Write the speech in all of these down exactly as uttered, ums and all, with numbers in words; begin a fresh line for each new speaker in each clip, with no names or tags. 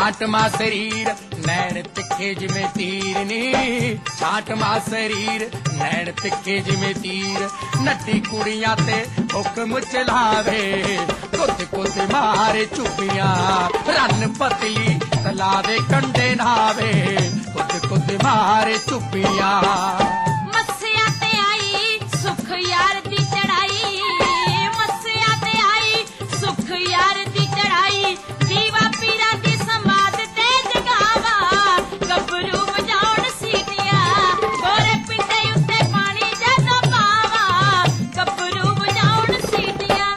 छाट मां शरीर नैन तिखे जिमें तीर नी छाट मां शरीर नैन तिखे जिमें तीर नटी कुड़ियां ते हुक्म चलावे कुद कुद मारे चुपियां रन पतली तला दे कंडे नावे कुद कुद मारे चुपियां
मस्सिया ते आई सुख यार दी चढ़ाई मस्सिया ते आई सुख यार दी चढ़ाई दीवा पीरा दी संवाद ते जगावा गबरू बजाउण सीटियां गोरे पिंडे उत्ते पानी जदों पावा गबरू बजाउण सीटियां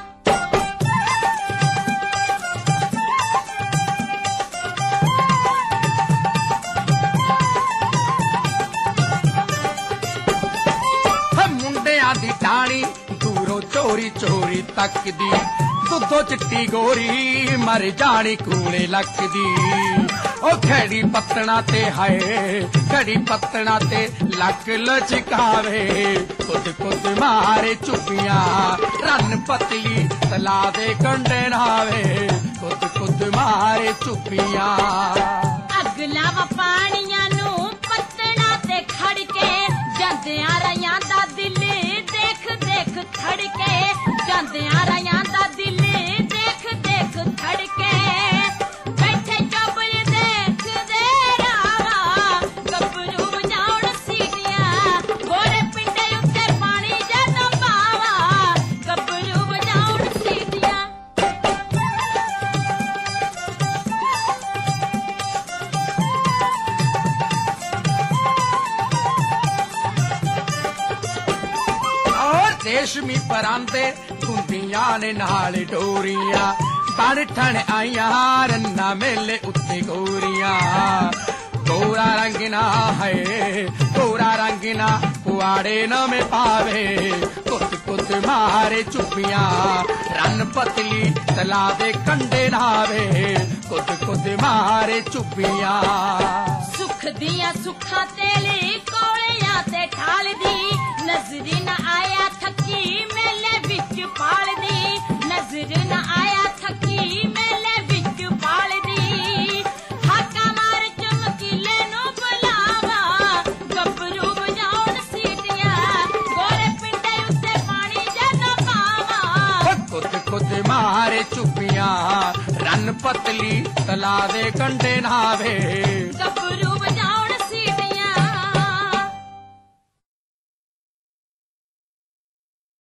मुंडियां दी टाणी दूरों चोरी चोरी तकदी दुद्धो चिट्टी गोरी मर जानी कूले लकदी ओ खड़ी पत्तना ते हाय खड़ी पत्तना ते लक लचकावे कुद कुद मारे चुपियां रन पतली तला दे कंडे नावे कुद कुद मारे चुपियां
अगला वा पानियां नू पत्तना ते खड़के ਜਾਂਦਿਆਂ ਰਿਆਂ ਦਾ ਦਿਲ ਦੇਖ ਦੇਖ ਖੜਕੇ ਜਾਂਦਿਆਂ ਰਿਆਂ ਦਾ ਦਿਲ ਦੇਖ ਦੇਖ ਖੜਕੇ ਬੈਠੇ ਚੁੱਪਰ ਦੇਖਦੇ ਰਾਵਾ ਗੱਭਰੂ ਵਜਾਉਣ ਸੀਟੀਆਂ ਗੋਰੇ ਪਿੰਡੇ ਉੱਤੇ ਪਾਣੀ ਜਦੋਂ ਪਾਵਾ ਗੱਭਰੂ ਵਜਾਉਣ ਸੀਟੀਆਂ
रेशमी परांदे धुंदियां ने नाल डोरियां बन ठण आईयां रन्ना मेले उत्ते गोरियां गोरा रंग ना है गोरा रंग ना कुआड़े न में पावे कुद कुद मारे चुपियां रन पतली तला दे कंडे नावे कुद कुद मारे चुपियां
सुख दिया सुखा तेली कोलियां ते ठाल दी नजर न आया थकी मेले विच पाल दी नजर न आया थकी मेले विच पाल दी हाका मार चमकीले नु बुलावा गबरू बजाउण सीटियां गोरे पिंडे उत्ते पानी जदों पावा
कुद कुद मारे चुपियां रन पतली तला दे कंडे नावे
गबरू